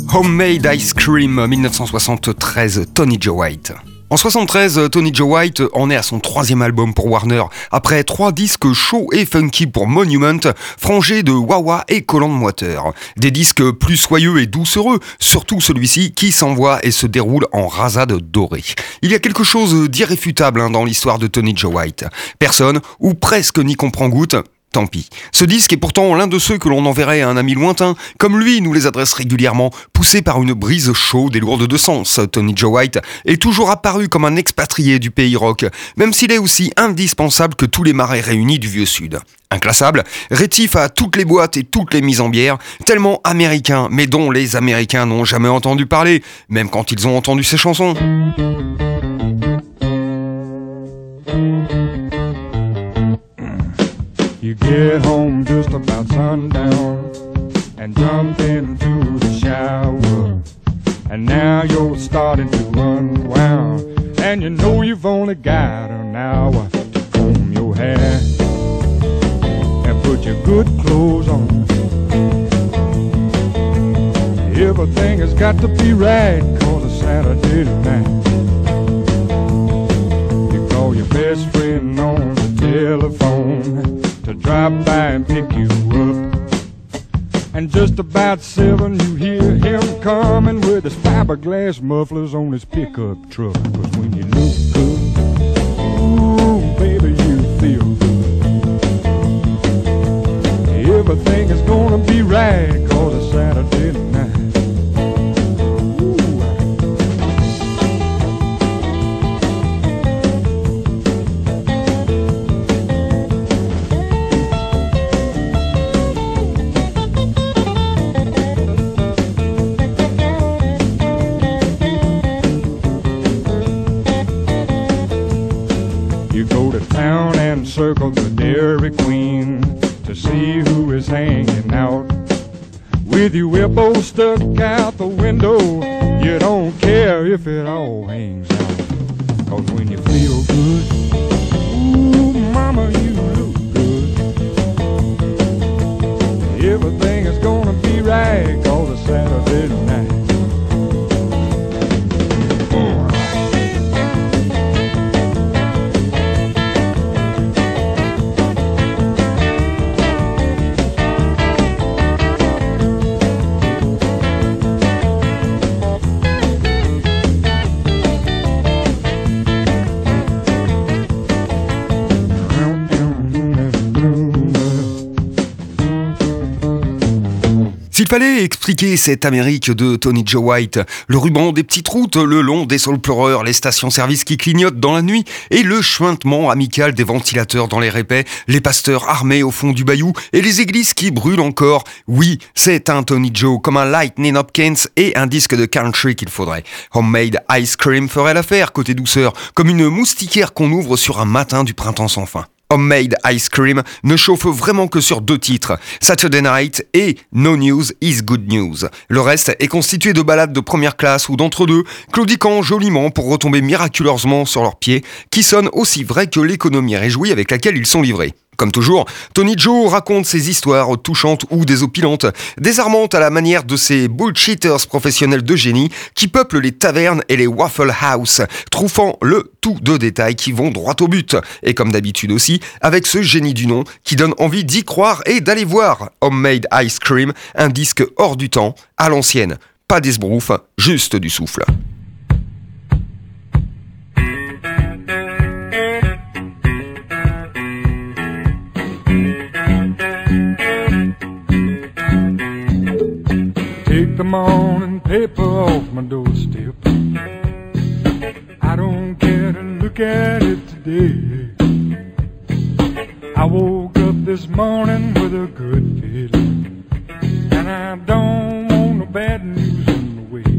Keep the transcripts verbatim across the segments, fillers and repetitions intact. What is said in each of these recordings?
Homemade Ice Cream, dix-neuf cent soixante-treize, Tony Joe White. En soixante-treize, Tony Joe White en est à son troisième album pour Warner, après trois disques chauds et funky pour Monument, frangés de wah-wah et Collant de Water. Des disques plus soyeux et doucereux, surtout celui-ci qui s'envoie et se déroule en rasade dorée. Il y a quelque chose d'irréfutable hein, dans l'histoire de Tony Joe White. Personne, ou presque, n'y comprend goutte. Tant pis. Ce disque est pourtant l'un de ceux que l'on enverrait à un ami lointain, comme lui nous les adresse régulièrement, poussé par une brise chaude et lourde de sens. Tony Joe White est toujours apparu comme un expatrié du pays rock, même s'il est aussi indispensable que tous les marais réunis du vieux sud. Inclassable, rétif à toutes les boîtes et toutes les mises en bière, tellement américain, mais dont les Américains n'ont jamais entendu parler, même quand ils ont entendu ses chansons. You get home just about sundown and jump into the shower, and now you're starting to unwound, and you know you've only got an hour to comb your hair and put your good clothes on. Everything has got to be right 'cause it's Saturday night. You call your best friend on the telephone to drop by and pick you up, and just about seven you hear him coming with his fiberglass mufflers on his pickup truck. 'Cause when you look good, ooh baby you feel good. Everything is gonna be right 'cause it's Saturday night. Circle the Dairy Queen to see who is hanging out. With your elbow stuck out the window, you don't care if it all hangs out. 'Cause when you feel good, ooh mama you look good. Everything is gonna be right 'cause it's Saturday night. S'il fallait expliquer cette Amérique de Tony Joe White, le ruban des petites routes, le long des saules pleureurs, les stations-service qui clignotent dans la nuit et le chuintement amical des ventilateurs dans les répets, les pasteurs armés au fond du bayou et les églises qui brûlent encore, oui, c'est un Tony Joe comme un Lightning Hopkins et un disque de country qu'il faudrait. Homemade Ice Cream ferait l'affaire côté douceur, comme une moustiquaire qu'on ouvre sur un matin du printemps sans fin. Homemade Ice Cream ne chauffe vraiment que sur deux titres, Saturday Night et No News is Good News. Le reste est constitué de ballades de première classe ou d'entre-deux, claudiquant joliment pour retomber miraculeusement sur leurs pieds, qui sonnent aussi vrai que l'économie réjouie avec laquelle ils sont livrés. Comme toujours, Tony Joe raconte ses histoires touchantes ou désopilantes, désarmantes à la manière de ces bullshitters professionnels de génie qui peuplent les tavernes et les Waffle House, trouffant le tout de détails qui vont droit au but. Et comme d'habitude aussi, avec ce génie du nom qui donne envie d'y croire et d'aller voir. Homemade Ice Cream, un disque hors du temps, à l'ancienne. Pas d'esbrouf, juste du souffle. Take the morning paper off my doorstep. I don't care to look at it today. I woke up this morning with a good feeling, and I don't want no bad news in the way.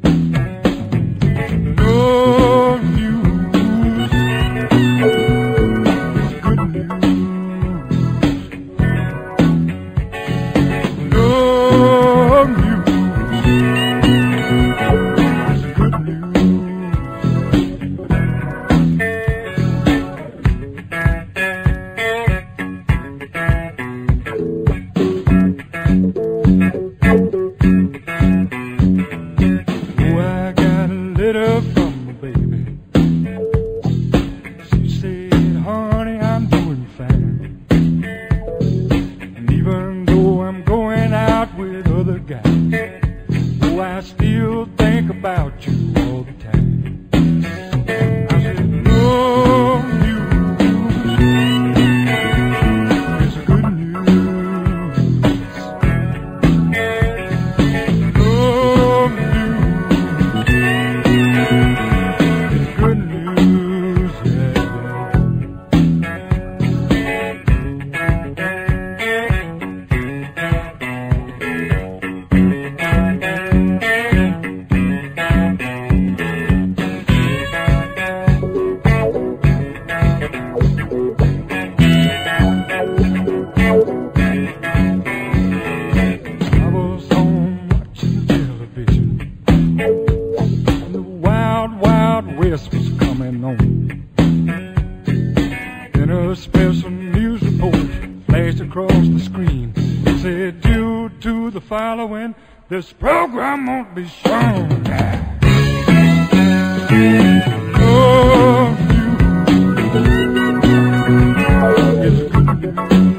No news is good news. No news. I'm going out with other guys. Oh, I still think about you all the time. I said, love you is good news. Love you is good news, yeah, was coming on. Then a special news report flashed across the screen. It said, due to the following, this program won't be shown. Love you is good news.